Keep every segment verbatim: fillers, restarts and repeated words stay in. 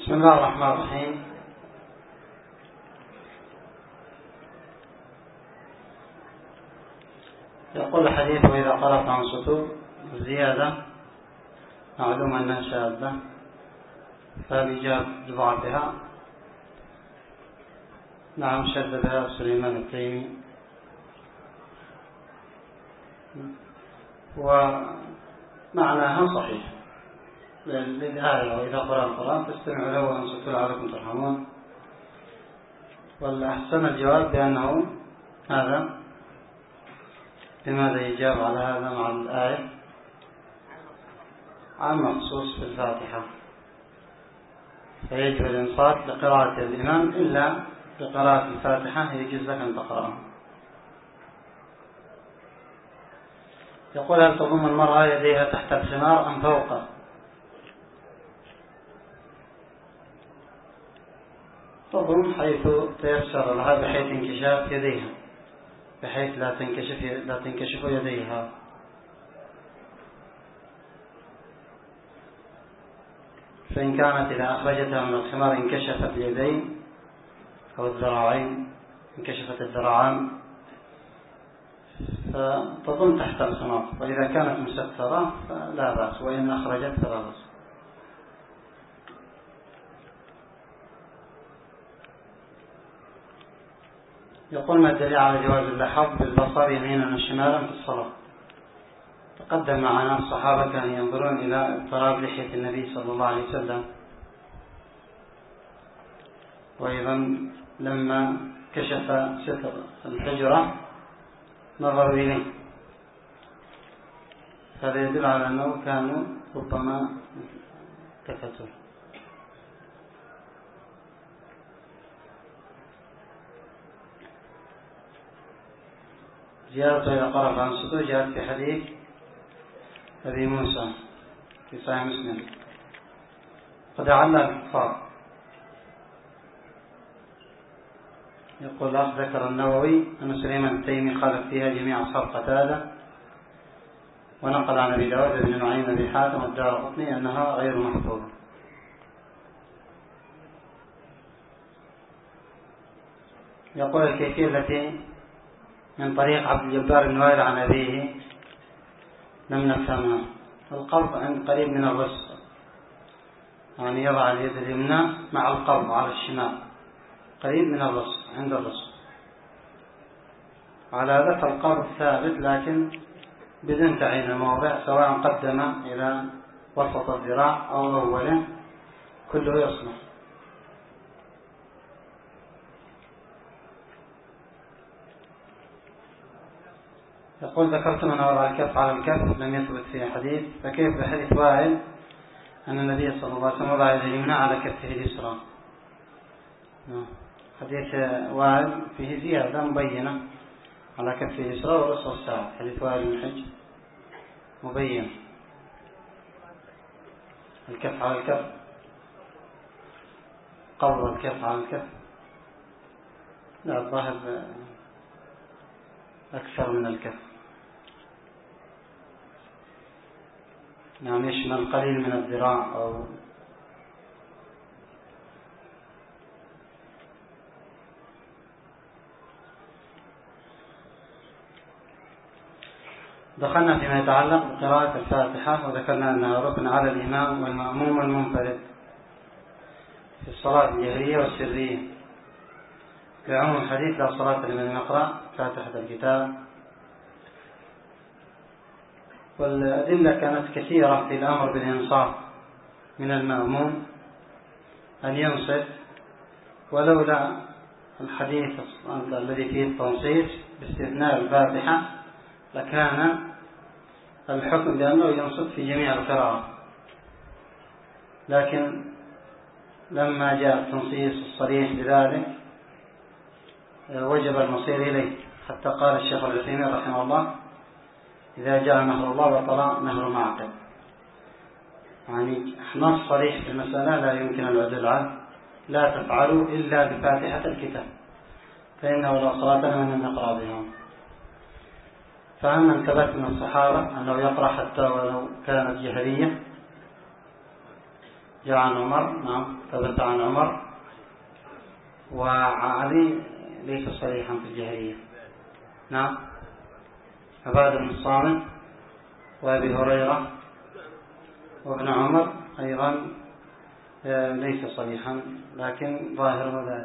بسم الله الرحمن الرحيم. يقول الحديث: وإذا قرأت عن سطور زيادة معلوم أنها شاذة فبجاب ضعفها. نعم، شددها سليمان التيمي، ومعناها صحيح للآية: وإذا قرأ القرآن فاستمعوا له وأنصتوا لعلكم ترحمون. والأحسن الجواب بأنه هذا لماذا يجاب على هذا مع الآية عن مخصوص في الفاتحة، فيجب الإنصات لقراءة الإمام إلا لقراءة الفاتحة يجوز لك أن تقرأها. يقول: هل تضم المرأة يديها تحت الخمار أم فوقه؟ تضم حيث تيسر لها بحيث انكشاف يديها، بحيث لا تنكشف لا تنكشف يديها. فإن كانت إذا أخرجتها من الخمار انكشفت اليدين أو الذراعين، انكشفت الذراعان، فتضم تحت الخمار. وإذا كانت مسترة فلا بأس، وإن أخرجت فلا بأس. يقول: ما الدليل على جواز اللحظ بالبصر يمينا وشمالا في الصلاة؟ تقدم معنا الصحابة كانوا ينظرون إلى اضطراب لحية النبي صلى الله عليه وسلم، وأيضا لما كشف ستر الحجرة نظروا إليه. هذا يدل على أنه كانوا ربما كفتوا. زيارته إلى قرب عن سطور جاءت في حديث أبي موسى في صحيح مسلم: قد علّى الكفار. يقول: الأخ ذكر النووي أن سليمان التيمي خالف فيها جميع أصحاب قتادة، ونقل عن أبي داود بن نعيم بن حاتم والدارقطني أنها غير محفوظة. يقول: الكيفية التي من طريق عبد الجبار بن وائل عن أبيه لم نفهمها. القبض عند قريب من الرسل، يعني يضع اليد اليمنى مع القبض على الشمال قريب من الرسل عند الرسل. على هذا فالقبض ثابت، لكن بدون تعيين الموضع، سواء قدم إلى وسط الذراع أو أوله، كله يصلح. يقول: ذكرت من وضع الكف على الكف لم يثبت فيه حديث، فكيف بحديث وائل أن النبي صلى الله عليه وسلم وضع يده اليمنى على كفه اليسرى؟ حديث وائل فيه زيادة مبينة على كفه اليسرى ورسل الساعة. حديث وائل بن حجر مبين الكف على الكف، قبض الكف على الكف. لا، الظاهر أكثر من الكف، يعني يشمل قليل من الذراع. أو دخلنا فيما يتعلق بقراءة الفاتحة، وذكرنا أنها ركن على الإمام والمأموم والمنفرد في الصلاة الجهرية والسرية، بعموم الحديث: لا صلاة لمن يقرأ فاتحة الكتاب. والأدلة كانت كثيرة في الأمر بالإنصات من المأموم أن ينصت، ولولا الحديث الذي فيه التنصيص باستثناء الفاتحة لكان الحكم بأنه ينصت في جميع القراءات. لكن لما جاء التنصيص الصريح بذلك وجب المصير إليه، حتى قال الشيخ العثيمين رحمه الله: إذا جاء نهر الله بطل نهر معقل. يعني نص صريح في المسألة لا يمكن العدول عنه: لا تفعلوا إلا بفاتحة الكتاب فإنه لا صلاة لمن لم يقرأ بها. فأما ثبت من الصحابة أنه يقرأ حتى ولو كانت جهرية، جاء عن عمر، نعم ثبت عن عمر. وعلي ليس صريحا في الجهرية. نعم عبادة بن الصامت وأبي هريرة وابن عمر أيضا ليس صريحا، لكن ظاهر ذلك.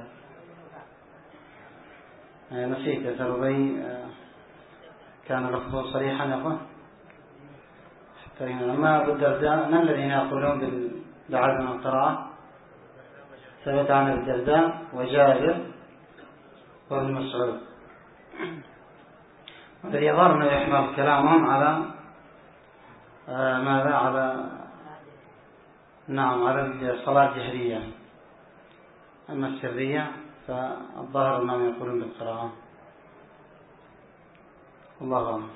نسيت يا سربي، كان لفظه صريحا يا أخوان. أما أبو الدرداء من الذين يقولون بعدم القراءة؟ ثبت عن أبي الدرداء وجابر وابن مسعود. والذي يظهر أنه يحمل كلامهم على آه ماذا على نعم على الصلاة الجهرية. أما السرية فالظاهر أنهم يقولون بالقراءة. الله أعلم.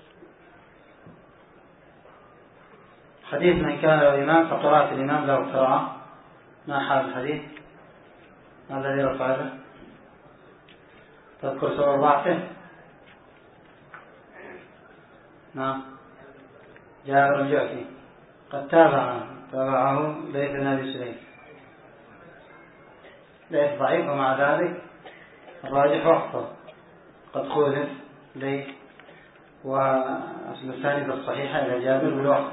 حديث من كان له إمام فقراءة الإمام له قراءة، ما حال الحديث؟ ما الذي رفعه؟ تذكر سبب ضعفه؟ نعم جابر الجعفي قد تابعه تابعه ليث بن أبي سليم. ليث ضعيف ومع ذلك الراجح وقفه، قد خولف ليث والمسانيد الصحيحة إلى جابر بالوقف.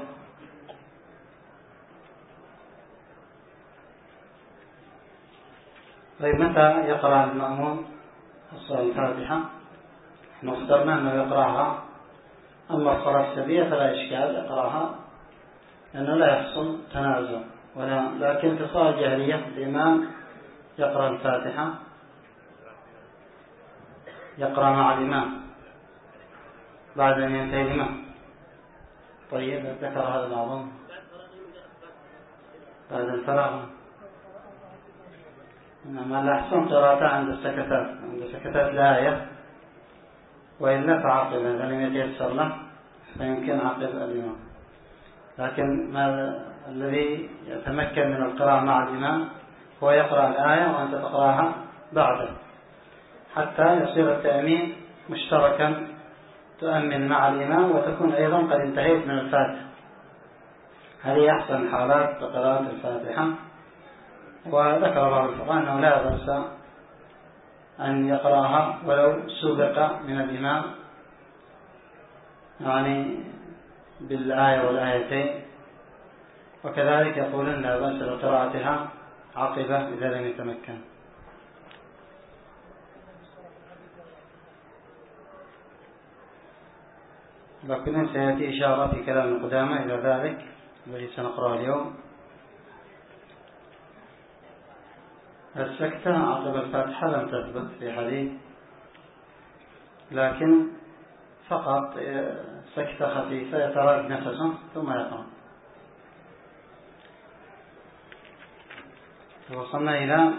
طيب متى يقرأ المأموم الصلاة الفاتحة؟ نحن اخترنا أنه يقرأها، أما الصلاة السرية فلا إشكال يقرأها لأنه لا يحصل تنازع، لكن في الصلاة الجهرية الإمام يقرأ الفاتحة، يقرأ مع الإمام بعد أن ينتهي الإمام. طيب ذكر هذا الأعظم بعد الفراغ. إنما لا أحسن قراءة عند السكتات، عند سكتات الآية، وإلا فعقب إذا لم يتيسر له فيمكن عقب الإمام. لكن ما الذي يتمكن من القراءة مع الإمام هو يقرأ الآية وأنت تقرأها بعده، حتى يصير التأمين مشتركا، تؤمن مع الإمام وتكون أيضا قد انتهيت من الفاتحة. هذه أحسن حالات قراءة الفاتحة. وذكر بعض الفقهاء أنه لا بأس أن يقرأها ولو سبق من الإمام يعني بالآية والآيتين، وكذلك يقولون لا بأس بقراءتها عقبة إذا لم يتمكن. لكن سيأتي إشارة في كلام القدامى إلى ذلك الذي سنقرأه اليوم. السكتة عقب الفاتحة لم تثبت في حديث، لكن فقط سكتة خفيفة يتراد نفسه ثم يقرأ. وصلنا إلى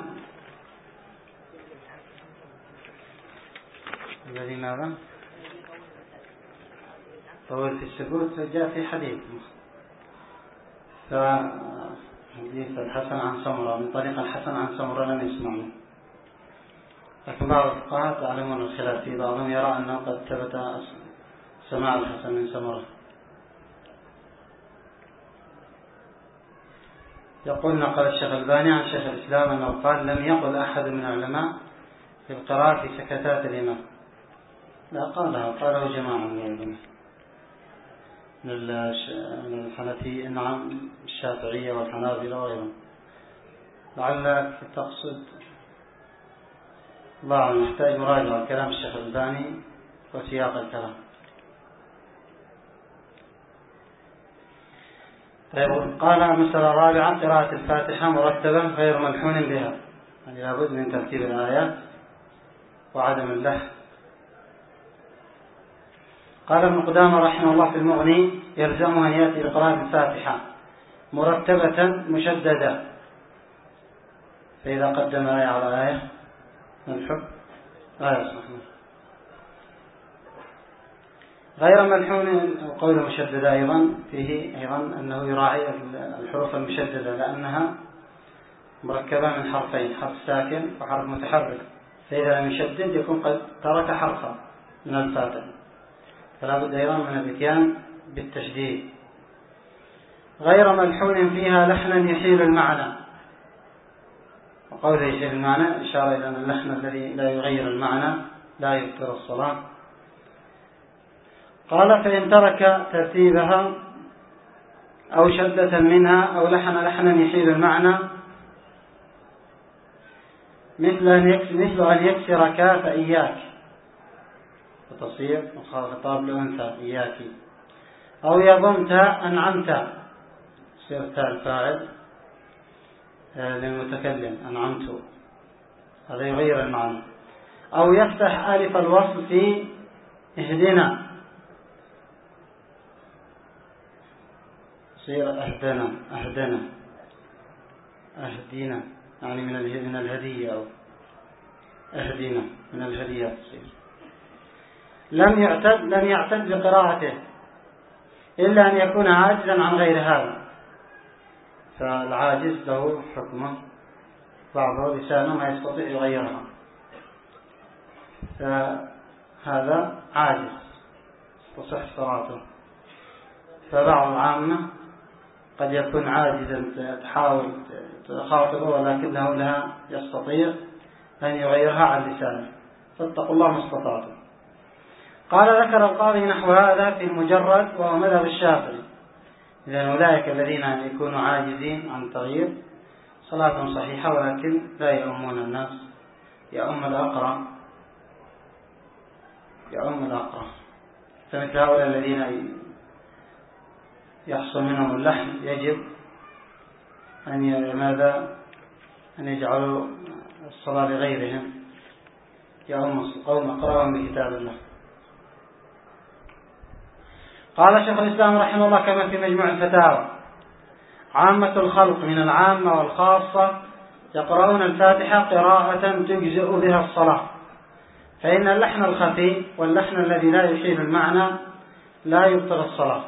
الذي ماذا؟ طول في السكوت جاء في حديث حديث الحسن عن سمرة من طريق الحسن عن سمرة لم يسمعه، لكن بعض الفقهاء تعلمون الخلاف في بعضهم يرى أنه قد ثبت سماع الحسن من سمرة. يقول نقل الشيخ الباني عن شيخ الإسلام أنه قال لم يقل أحد من العلماء في القراءة في سكتات الإمام، لا قالها قاله جماعة من العلماء من الحنفي نعم الشافعية والحنابلة وغيرهم. لعلك تقصد الله محتاج مراجعة كلام الشيخ الباني وسياق الكلام. طيب قال مسألة رابعة قراءة الفاتحة مرتبة غير ملحون بها، يعني لابد من ترتيب الآيات وعدم اللحن. قال ابن قدامة رحمه الله في المغني يلزمه أن يأتي بقراءة الفاتحة مرتبة مشددة، فإذا قدم آية على آية نلحق آية صحيح غير ملحون. قول مشددة أيضا فيه أيضا أنه يراعي الحروف المشددة لأنها مركبة من حرفين، حرف ساكن وحرف متحرك، فإذا لم يشدد يكون قد ترك حرفا من الفاتحة، فلا بد أيضا من الاتيان بالتشديد. غير ملحون فيها لحنا يحيل المعنى. وقوله يحيل المعنى إشارة إلى أن اللحن الذي لا يغير المعنى لا يبطل الصلاة. قال فإن ترك ترتيبها أو شدة منها أو لحن لحنا يحيل المعنى مثل أن يكسر كاف إياك وتصير خطاب لأنثى إياك، أو يضم تاء أنعمت تصير تاء الفاعل للمتكلم أنعمت، هذا يغير المعنى. أو يفتح ألف الوصل في اهدنا تصير أهدنا أهدنا أهدينا، يعني من الهدية، أو أهدنا من الهدية تصير. لم يعتد لم يعتد بقراءته إلا أن يكون عاجزا عن غير هذا، فالعاجز له حكمه، بعضه لسانه ما يستطيع يغيرها، فهذا عاجز تصح صلاته. فبعض العامة قد يكون عاجزا تحاول تخاطبه ولكنه لا يستطيع أن يغيرها عن لسانه، فاتقوا الله ما استطعتم. قال ذكر القاضي نحو هذا في المجرد وهو مذهب الشافعي. إذن أولئك الذين يكونوا عاجزين عن تغيير صلاتهم صحيحة ولكن لا يؤمون الناس، يؤم الأقرأ يؤم الأقرأ فمثل هؤلاء الذين يحصل منهم اللحن يجب أن ماذا أن يجعلوا الصلاة لغيرهم، يؤم القوم أقرأهم بكتاب الله. قال شيخ الإسلام رحمه الله كما في مجموع الفتاوى: عامة الخلق من العامة والخاصة يقرؤون الفاتحة قراءة تجزئ بها الصلاة، فإن اللحن الخفي واللحن الذي لا يحيل المعنى لا يبطل الصلاة.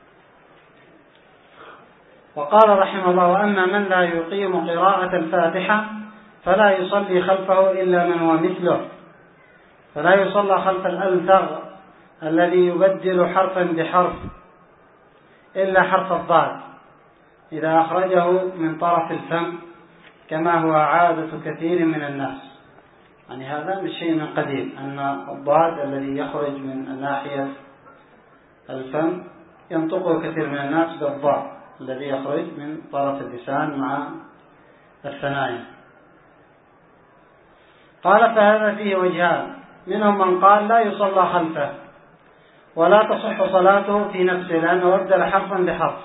وقال رحمه الله: وأما من لا يقيم قراءة الفاتحة فلا يصلي خلفه إلا من هو مثله، فلا يصلى خلف الألثغ الذي يبدل حرفا بحرف إلا حرف الضاد إذا أخرجه من طرف الفم كما هو عادة كثير من الناس. يعني هذا مش شيء من قديم، أن الضاد الذي يخرج من ناحية الفم ينطقه كثير من الناس بالضاد الذي يخرج من طرف اللسان مع الثنايا. قال: فهذا فيه وجهان، منهم من قال لا يصلى خلفه ولا تصح صلاته في نفسه لأنه أبدل حرفا بحرف،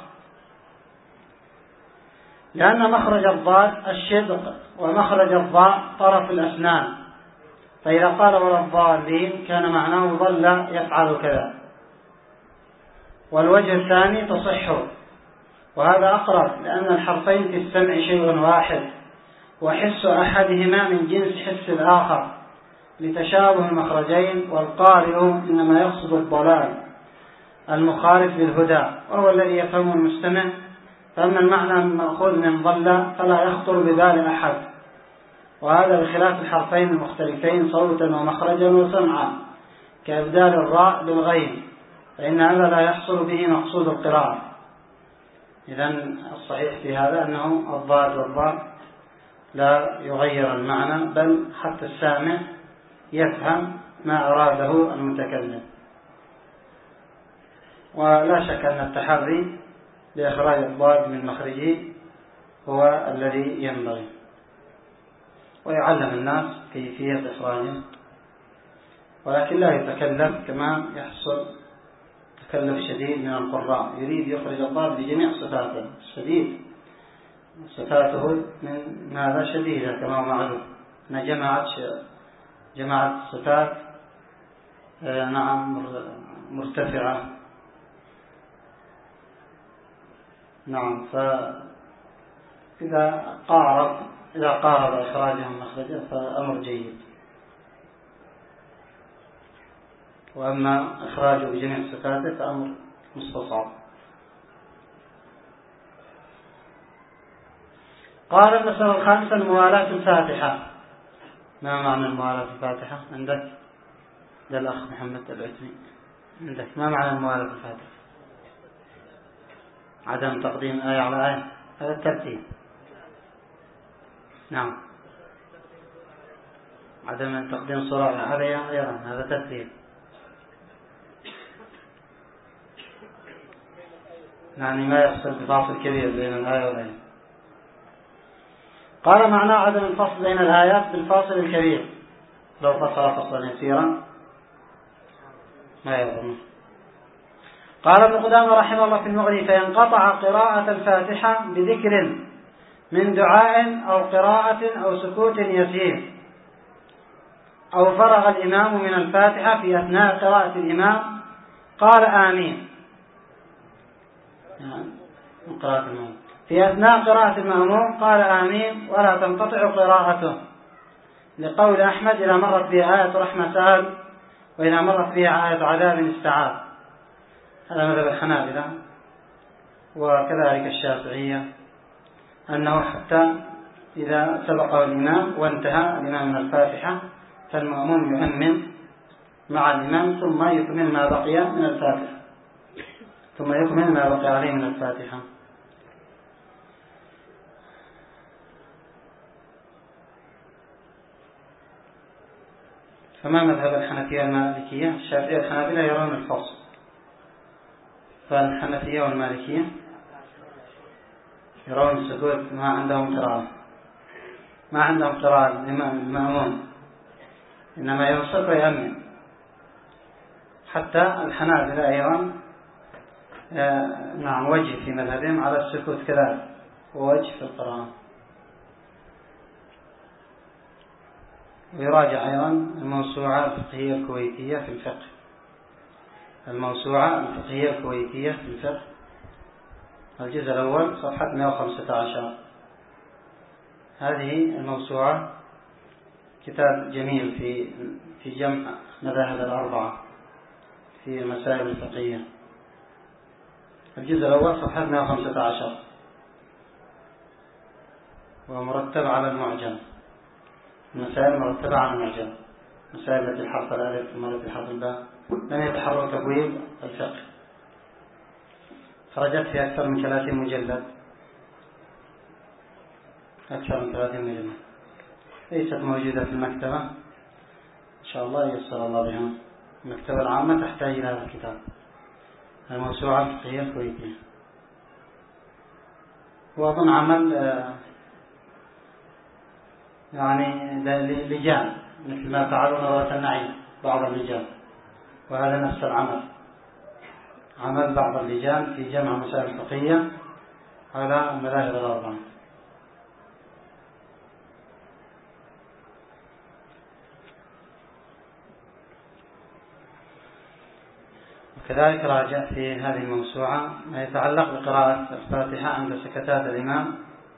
لأن مخرج الضاد الشدق ومخرج الضاء طرف الأسنان، فإذا قال ولا الضالين كان معناه ظل يفعل كذا. والوجه الثاني تصح، وهذا أقرب، لأن الحرفين في السمع شيء واحد، وحس أحدهما من جنس حس الآخر لتشابه المخرجين، والقارئ إنما يقصد الضلال المخالف للهدى وهو الذي يفهم المستمع، فأما المعنى المأخوذ من ضل فلا يخطر ببال أحد، وهذا بخلاف الحرفين المختلفين صوتا ومخرجا وسمعا كإبدال الراء بالغين، فإن هذا لا يحصل به مقصود القراءة. إذن الصحيح في هذا أنه الضاد والضاء لا يغير المعنى، بل حتى السامع يفهم ما أراده المتكلم. ولا شك أن التحري لإخراج الضاد من مخرجه هو الذي ينبغي، ويعلم الناس كيفية إخراجه، ولكن لا يتكلف كما يحصل تكلف شديد من القراء، يريد يخرج الضاد بجميع صفاته الشديد، صفاته من ماذا شديدة كما معلوم، أن جمعت جمعت صفات نعم مرتفعة. نعم، فإذا قارب إذا قارب إخراجهم مخرجه فأمر جيد، وأما إخراجه بجميع صفاته فأمر مستصعب. قال: المسألة الخامسة: الموالاة الفاتحة. ما معنى الموالاة الفاتحة عندك؟ للأخ محمد العتمي عندك ما معنى الموالاة الفاتحة؟ عدم تقديم آية على آية، هذا الترتيب. نعم، عدم تقديم صورة عليها أيضا هذا ترتيب. يعني ما يحصل بفاصل كبير بين الآية والآية. قال معناه عدم الفصل بين الآيات بالفاصل الكبير، لو فصل فصلا يسيرا ما يضمن. قال ابن قدامة رحمه الله في المغني: فينقطع قراءة الفاتحة بذكر من دعاء أو قراءة أو سكوت يسير، أو فرغ الإمام من الفاتحة في أثناء قراءة الإمام قال آمين، يعني قراءة المأموم في أثناء قراءة المأموم قال آمين ولا تنقطع قراءته، لقول أحمد: إذا مرت بها آية رحمة سأل، وإذا مرت بها آية عذاب استعاذ. هذا مذهب الحنابلة، وكذلك الشافعية، أنه حتى إذا سبقه الإمام وانتهى الإمام من الفاتحة فالمأموم يؤمن مع الإمام ثم يكمل ما بقي من الفاتحة ثم يكمل ما بقي عليه من الفاتحة. فما مذهب الحنفية والمالكية؟ الشافعية والحنابلة يرون الفصل، فالحنفية والمالكية يرون السكوت، ما عندهم قراءة ما عندهم قراءة المأموم، إنما يوصف ويأمن. حتى الحنابلة أيضا نعم وجه في مذهبهم على السكوت كذلك، ووجه في القراءة. ويراجع أيضا الموسوعة الفقهية الكويتية في الفقه الموسوعة الفقهية الكويتية في الفقه الجزء الأول صفحة مئة وخمسة عشر. هذه الموسوعة كتاب جميل في في جمع مذاهب الأربعة في المسائل الفقهية. الجزء الأول صفحة مئة وخمسة عشر، ومرتب على المعجم، المسائل مرتبة على المعجم، مسائل التي الحرف الألف ثم التي الحرف الباء لم يتحرك تبويب الفقه. خرجت في أكثر من ثلاثين مجلد أكثر من ثلاثين مجلد، ليست موجودة في المكتبة، إن شاء الله ييسر الله بها. المكتبة العامة تحتاج إلى هذا الكتاب، الموسوعة الفقهية الكويتية. وأظن عمل يعني لجان مثل ما فعلوا نظرة النعيم بعض اللجان، وهذا نفس العمل، عمل بعض اللجان في جمع مسائل فقهية على المذاهب الأربعة. وكذلك راجع في هذه الموسوعة ما يتعلق بقراءة الفاتحة عند سكتات الإمام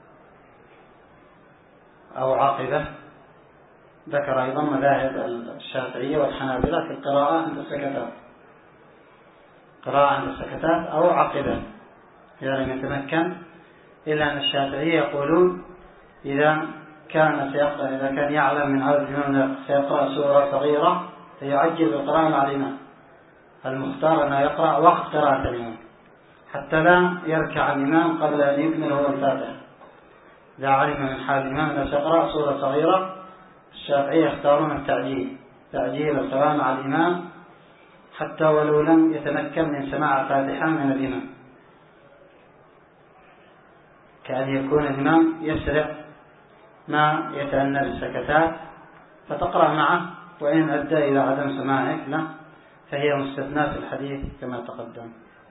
أو عاقبة. ذكر أيضا مذاهب الشافعية والحنابلة في القراءة عند السكتات، قراءة عند السكتات أو عاقبة إذا لم يتمكن، إلا أن الشافعية يقولون إذا كان سيقرأ إذا كان يعلم من عدد الإمام سيقرأ سورة صغيرة فيعجل بالقراءة مع الإمام. المختار أنه يقرأ وقت قراءة الإمام حتى لا يركع الإمام قبل أن يكمل هو الفاتحة. إذا علم من حال الإمام أنه سيقرأ سورة صغيرة، الشافعية يختارون التعجيل، تعجيل القراءة مع الإمام حتى ولو لم يتمكن من سماع الفاتحة من الإمام، كأن يكون الإمام يسرع ما يتأنى بالسكتات فتقرأ معه، وإن أدى إلى عدم سماعك له فهي مستثناة في الحديث كما تقدم.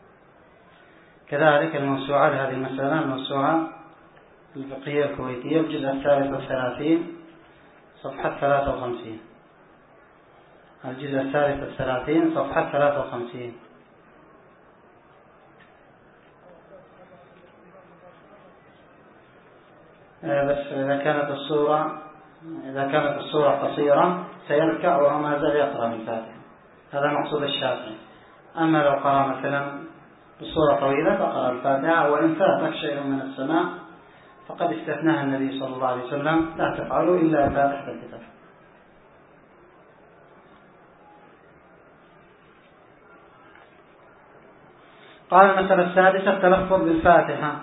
كذلك الموسوعة لهذه المسألة الموسوعة الفقهية الكويتية الجزء الثالث والثلاثين صفحة ثلاثة وخمسين، الجزء الثالث والثلاثين صفحة ثلاثة وخمسين. بس إذا كانت الصورة إذا كانت الصورة قصيرة سيركع وهو ما زال يقرأ من الفاتحة، هذا مقصود الشافعي. أما لو قرأ مثلا بصورة طويلة فقرأ الفاتحة، وإن فاتك شيء من السماع فقد استثناها النبي صلى الله عليه وسلم: لا تفعلوا إلا فاتحة الكتاب. قال المسألة السادسة التلفظ بالفاتحة.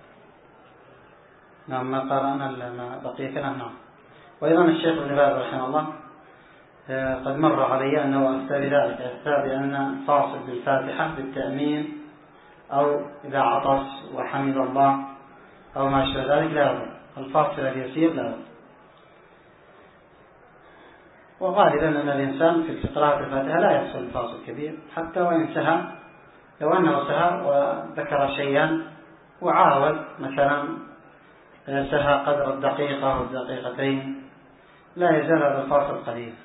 نعم ما قرأنا ما بقي كلام. نعم. وأيضا الشيخ ابن باز رحمه الله قد مر علي أنه أفتى بذلك، أفتى بأن فاصل بالفاتحة بالتأمين أو إذا عطس وحمد الله أو ما شابه ذلك لا يضر، الفاصل اليسير لا يضر. وغالبا أن الإنسان في قراءة الفاتحة لا يحصل الفاصل الكبير، حتى وإن سهى، لو أنه سهى وذكر شيئا وعاود مثلا سهى قدر الدقيقة أو الدقيقتين لا يزال هذا الفاصل قليل.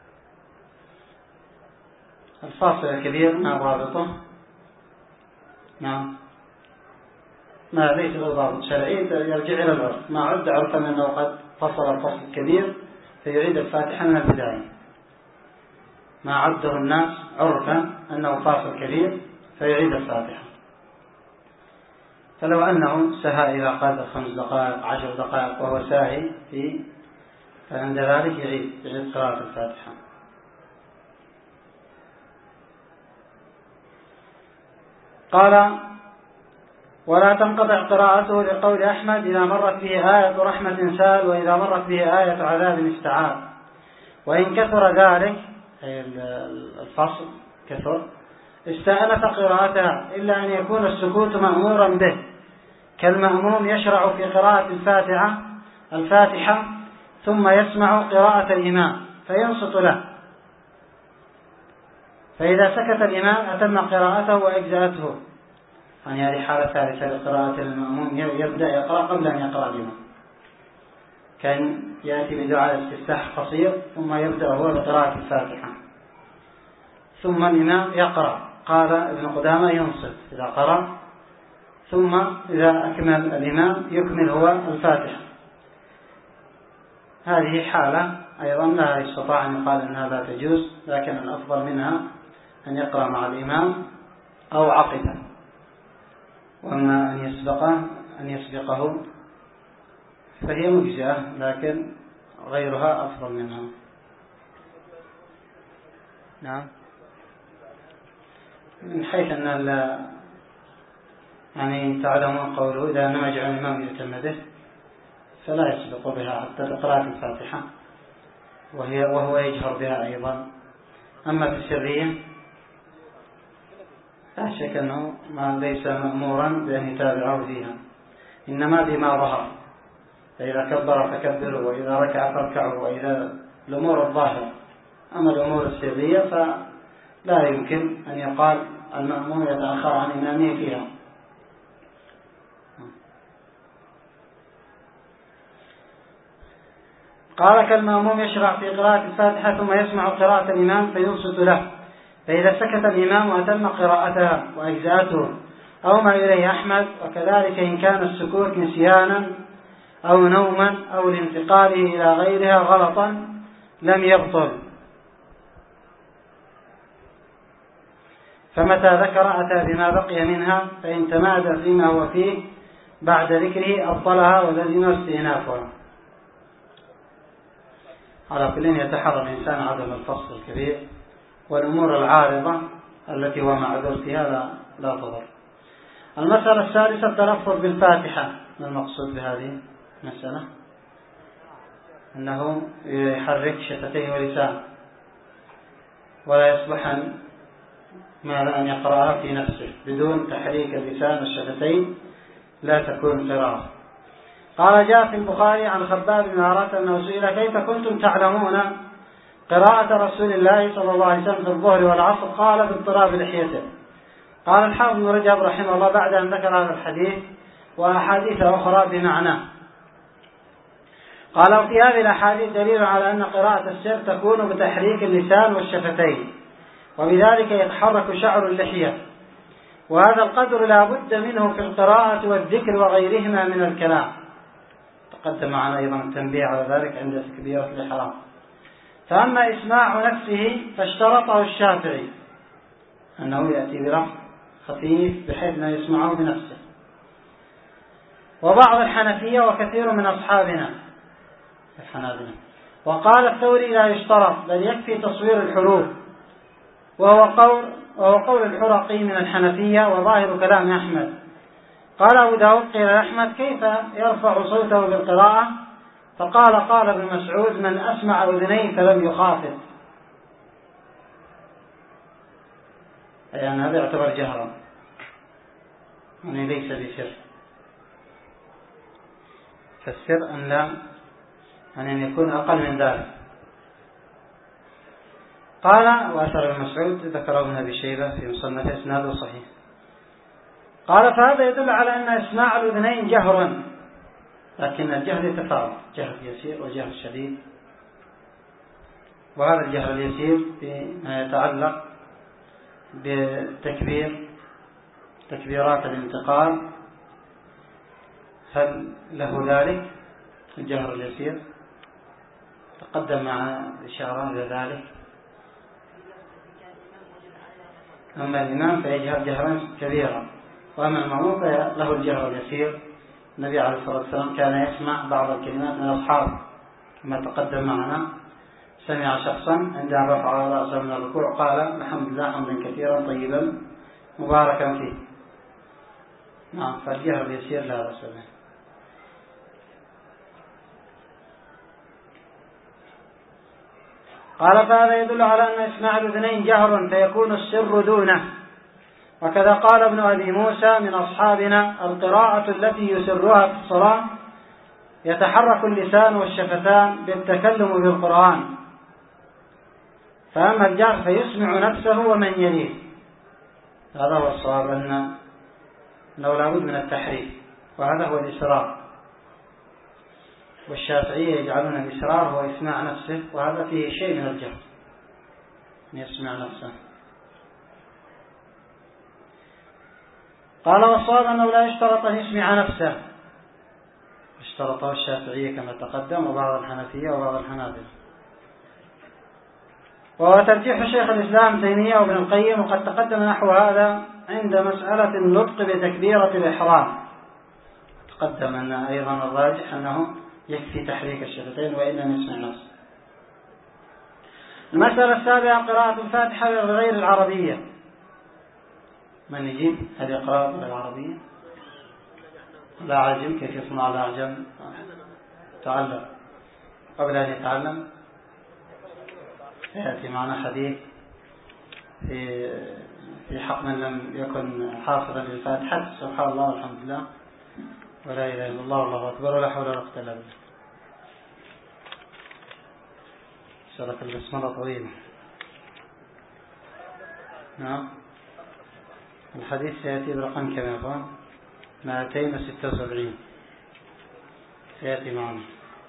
الفاصل الكبير ما ضابطه؟ نعم ما ليس له ضابط شرعي، يرجع إلى العرف، ما عد عرفا أنه قد فصل الفصل الكبير فيعيد الفاتحة من البداية، ما عده الناس عرفا أنه فاصل كبير فيعيد الفاتحة. فلو أنه سهى إلى قدر خمس دقائق عشر دقائق وهو ساهي في فعند ذلك يعيد يعيد قراءة الفاتحة. قال ولا تنقطع قراءته لقول أحمد إذا مرت به آية رحمة سال وإذا مرت به آية عذاب استعاذ، وإن كثر ذلك أي الفصل كثر استأنف قراءتها إلا أن يكون السكوت مأمورا به، كالمأموم يشرع في قراءة الفاتحة الفاتحة ثم يسمع قراءة الإمام فينصت له، فإذا سكت الإمام أتم قراءته وأجزأته. يعني هذه حالة ثالثة لقراءة المأموم، يبدأ يقرأ قبل أن يقرأ الإمام، كان يأتي بدعاء استفتاح قصير ثم يبدأ هو بقراءة الفاتحة ثم الإمام يقرأ. قال ابن قدامة ينصت إذا قرأ، ثم إذا أكمل الإمام يكمل هو الفاتحة. هذه حالة أيضا لا يستطاع أن يقال أنها لا تجوز، لكن الأفضل منها أن يقرأ مع الإمام أو عقبه، وأما أن يسبقه أن يسبقه فهي مجزئة، لكن غيرها أفضل منها. نعم من حيث أن يعني تعلمون قوله إذا نمج عن الإمام يتم به فلا يسبق بها حتى بقراءة الفاتحة، وهي وهو يجهر بها أيضا. أما في السرية لا شك أنه ما ليس مأمورا بأن يتابعه فيها، إنما بما ظهر، فإذا كبر فكبروا وإذا ركع فاركعوا وإذا الأمور الظاهرة. أما الأمور السرية فلا يمكن أن يقال المأموم يتأخر عن إمامه فيها. قال كالمأموم يشرع في قراءة الفاتحة ثم يسمع قراءة الإمام فينصت له، فإذا سكت الإمام وأتم قراءتها وأجزاته أو ما إليه أحمد، وكذلك إن كان السكوت نسيانا أو نوما أو لانتقاله إلى غيرها غلطا لم يبطل، فمتى ذكر أتى بما بقي منها، فإن تمادى فيما هو فيه بعد ذكره أبطلها ولزم استئنافها. على كل يتحرى الإنسان عدم الفصل الكبير، والأمور العارضة التي هو معذور فيها لا, لا تضر. المسألة السادسة التلفظ بالفاتحة. ما المقصود بهذه المسألة؟ أنه يحرك شفتيه ولسانه، ولا يصلح ما أن يقرأها في نفسه بدون تحريك اللسان والشفتين، لا تكون قراءة. قال جاء في البخاري عن خباب بن عرات أنه سئل كيف كنتم تعلمون قراءة رسول الله صلى الله عليه وسلم في الظهر والعصر؟ قال باضطراب لحيته. قال الحافظ بن رجب رحمه الله بعد أن ذكر هذا الحديث وأحاديث أخرى بمعناه، قال وفي هذه الأحاديث دليل على أن قراءة السر تكون بتحريك اللسان والشفتين، وبذلك يتحرك شعر اللحية، وهذا القدر لا بد منه في القراءة والذكر وغيرهما من الكلام. تقدم معنا أيضا التنبيه على ذلك عند تكبيرة الإحرام. فأما إسماع نفسه فاشترطه الشافعي أنه يأتي بلفظ خفيف بحيث أنه يسمعه بنفسه، وبعض الحنفية وكثير من أصحابنا الحنابلة. وقال الثوري لا يشترط بل يكفي تصوير الحروف، وهو قول, وهو قول الحرقي من الحنفية وظاهر كلام أحمد. قال أبو داود قيل أحمد كيف يرفع صوته بالقراءة؟ فقال قال ابن مسعود من أسمع أذنيه فلم يخافت، يعني هذا يعتبر جهرا، يعني ليس بسر. فالسر أن لا يعني أن يكون أقل من ذلك. قال وأثر ابن مسعود ذكره ابن أبي شيبة في مصنف إسناده صحيح. قال فهذا يدل على أن إسماع الأذنين جهرا، لكن الجهر يتفاوت، جهر يسير وجهر شديد. وهذا الجهر اليسير فيما يتعلق بتكبير تكبيرات الانتقال، هل له ذلك الجهر اليسير؟ تقدم مع إشارة إلى ذلك. أما الإمام فيجهر جهرا كبيرا، وأما المأموم فله الجهر اليسير. النبي عليه الصلاة والسلام كان يسمع بعض الكلمات من أصحابه كما تقدم معنا. سمع شخصا عندما رفع رأسه من الركوع قال الحمد لله حمدا كثيرا طيبا مباركا فيه. نعم، فالجهر اليسير لا بأس به. قال فهذا يدل على أن إسماع الأذنين جهر فيكون السر دونه. وكذا قال ابن أبي موسى من أصحابنا القراءة التي يسرها في الصلاة يتحرك اللسان والشفتان بالتكلم بالقرآن، فأما الجهر فيسمع نفسه ومن يليه. هذا هو الصواب، أن لو لابد من التحريف، وهذا هو الإسرار. والشافعية يجعلون الإسرار هو إسماع نفسه، وهذا فيه شيء من الجهر أن يسمع نفسه. قال والصواب أنه لا يشترط أن يسمع نفسه، اشترطه الشافعية كما تقدم وبعض الحنفية وبعض الحنابلة. وهو ترجيح شيخ الإسلام تيمية وابن القيم، وقد تقدم نحو هذا عند مسألة النطق بتكبيرة الإحرام. تقدم أن أيضا الراجح أنه يكفي تحريك الشفتين وإن لم يسمع نفسه. المسألة السابعة قراءة الفاتحة بغير العربية. من يجيب هذه قراءة بغير العربية؟ لا عجم، كيف يصنع لا عجم؟ تعلم قبل أن يتعلم. يأتي معنا حديث في في حق من لم يكن حافظا للفاتحة: سبحان الله والحمد لله ولا إله إلا الله والله أكبر ولا حول ولا قوة إلا بالله. سورة البسملة طويلة. نعم، الحديث سيأتي برقم كم يا أخوان؟ مئتين وستة وسبعين سيأتي معنا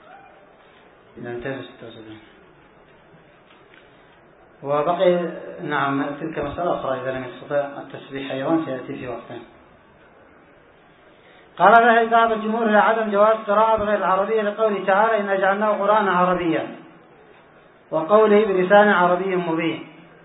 مئتين وستة وسبعين. وبقي نعم تلك مسألة أخرى إذا لم يستطيع التسبيح أيضا سيأتي في وقتين. قال ذهب بعض الجمهور إلى عدم جواز قراءة بغير العربية لقوله تعالى إن جعلناه قرآنا عربيا، وقوله بلسان عربي مبين.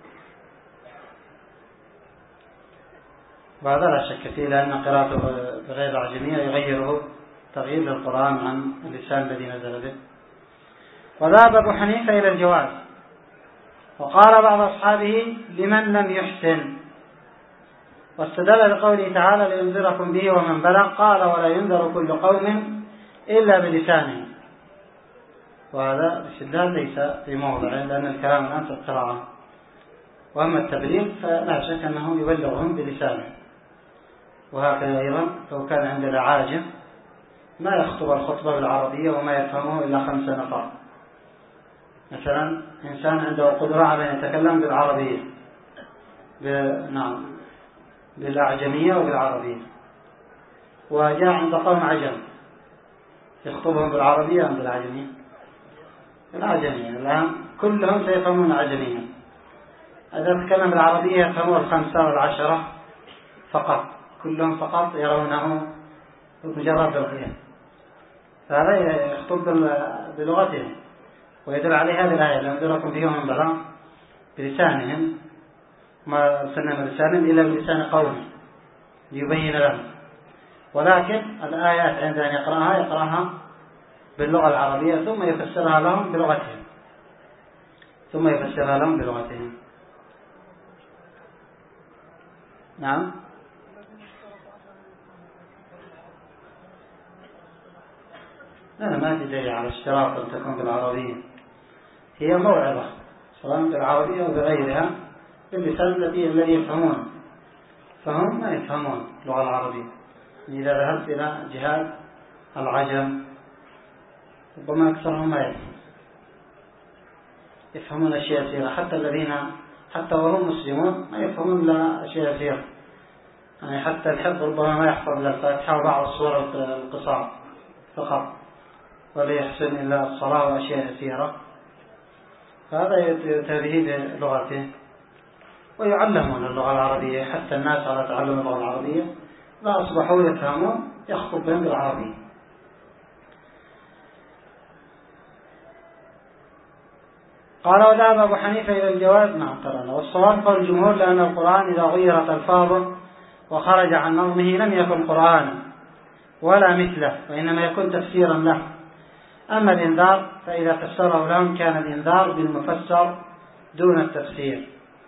وهذا لا شك فيه، لأن قراءته بغير العجمية يغيره تغيير للقرآن عن اللسان الذي نزل به. وذهب أبو حنيفة إلى الجواز، وقال بعض أصحابه لمن لم يحسن، واستدل بقوله تعالى لينذركم به ومن بلغ، قال ولا ينذر كل قوم إلا بلسانه. وهذا الاستدلال ليس في موضع، لأن الكلام الآن في القراءة، وأما التبليغ فلا شك أنه يبلغهم بلسانه. وهكذا أيضا لو كان عندنا عاجم ما يخطب الخطبة بالعربية وما يفهمه إلا خمسة نفر، مثلا إنسان عنده قدرة على أن يتكلم بالعربية ب... نعم بالأعجمية وبالعربية، وجاء عند قوم عجم يخطبهم بالعربية أم بالعجمية؟ بالعجمية. الآن كلهم سيفهمون عجمية. إذا تكلم بالعربية يفهمون الخمسة والعشرة فقط، كلهم فقط يرونه مجرد لغة، فهذا يخطب بلغتهم. ويدل عليه هذه الآية لأنذركم به ومن بلغ بلسانهم، ما أرسلنا من رسالة إلا بلسان قوم ليبين لهم. ولكن الآيات عند أن يقرأها يقرأها باللغة العربية ثم يفسرها لهم بلغتهم ثم يفسرها لهم بلغتهم نعم. لا ما في دليل على اشتراط أن تكون بالعربية، هي موعظة سواء بالعربية أو بغيرها باللسان الذي الذي يفهمون، فهم ما يفهمون اللغة العربية. إذا ذهبت إلى جهات العجم ربما أكثرهم ما يفهم يفهمون أشياء يسيرة، حتى الذين حتى وهم مسلمون ما يفهمون إلا أشياء يسيرة، يعني حتى الحفظ ربما ما يحفظ إلا الفاتحة وبعض الصور القصار فقط، ولا يحسن إلا الصلاة وأشياء يسيرة، فهذا يتبهي بلغته. ويعلمون اللغة العربية، حتى الناس على تعلم اللغة العربية لا أصبحوا يفهمون يخطب بهم بالعربية. قال وذهب أبو حنيفة إلى الجواز نعم ترى، والصواب قول الجمهور لأن القرآن إذا غيرت ألفاظه وخرج عن نظمه لم يكن قرآنا ولا مثله، وإنما يكون تفسيرا له. أما الإنذار فإذا فسره لهم كان الإنذار بالمفسر دون التفسير.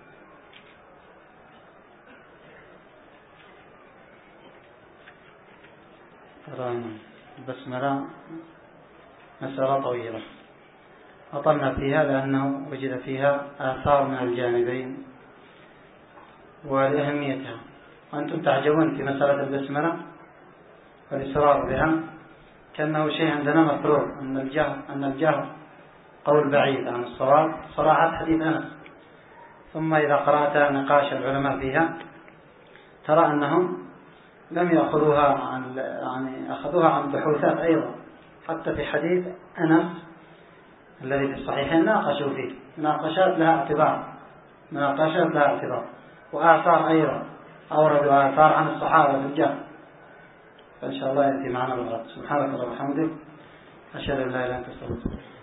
البسملة مسألة طويلة أطلنا فيها لأنه وجد فيها آثار من الجانبين ولأهميتها، وأنتم تعجبون في مسألة البسملة والإصرار بها كأنه شيء عندنا مفروض، أن الجهل أن الجهل قول بعيد عن الصواب صراحة حديث أنس. ثم إذا قرأت نقاش العلماء فيها ترى أنهم لم يأخذوها عن يعني أخذوها عن بحوثات أيضا، حتى في حديث أنس الذي في الصحيحين ناقشوا فيه مناقشات لها اعتبار مناقشات لها اعتبار وآثار أيضا أوردوا آثار عن الصحابة في الجهل. فإن شاء الله يأتي معنا بالغد. سبحانك اللهم وبحمدك أشهد أن لا إله إلا أنت أستغفرك.